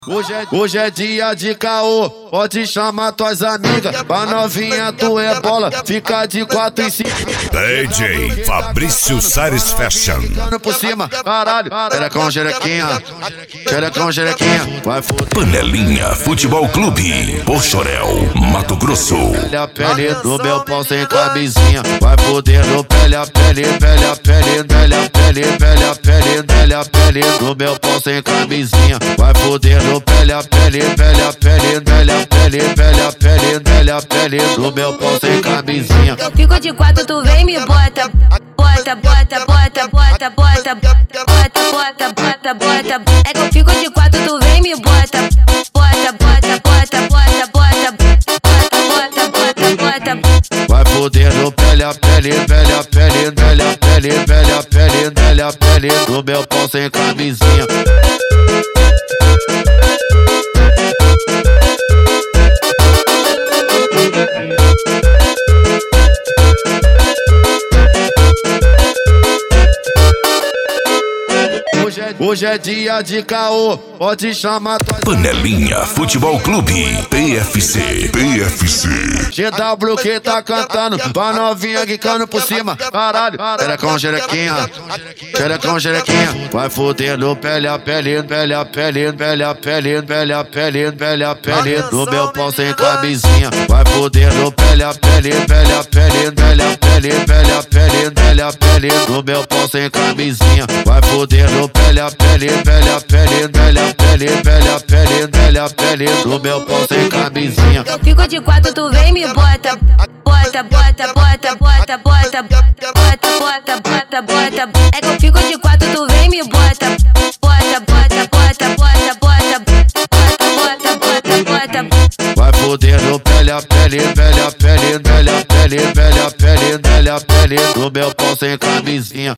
Hoje é dia de caô, pode chamar tuas amigas. Pra novinha tu é bola, fica de 4 e 5. DJ Fabrício Sares Fashion. Por cima, caralho, xerecão, xerequinha, vai foder. Panelinha Futebol Clube, Pochorel, Mato Grosso. Pele a pele do meu pau sem camisinha, vai foder no pele a pele, pele a pele, pele a pele, pele a pele, pele a pele do meu pau sem camisinha, vai foder no pele a pele, pele a pele, pele a pele, pele a pele, pele a pele do meu pau sem camisinha. Eu fico de 4, tu vem me bota, bota, bota, bota, bota, bota, bota, bota, bota, bota. É que eu fico de 4, tu vem me bota, bota, bota, bota, bota, bota, bota, bota, bota, bota. Vai foder no pele a pele, pele a pele, pele a pele, pele a pele, pele a pele do meu pau sem camisinha. Hoje é dia de caô, pode chamar tua Panelinha Futebol Clube, PFC. GW que tá cantando, pra novinha guicando por cima, caralho, xerecão, xerequinha, vai foder no pele a pele, pele a pele, pele a pele, pele a pele, pele a pele do meu pau sem camisinha, vai foder no pele a pele, pele a pele, pele a pele, pele a pele, pele a pele do meu pau sem camisinha, vai foder no pele a pele, pele a pele, pele a pele, pele a pele, pele a pele do meu pau sem camisinha. Eu fico de 4, tu vem me bota, bota, bota, bota, bota, bota, bota, bota, bota, bota. É que eu fico de 4, tu vem me bota, bota, bota, bota, bota, bota, bota, bota, bota, bota. Vai foder no pele a pele, pele a pele, pele a pele, pele a pele, pele a pele do meu pau sem camisinha.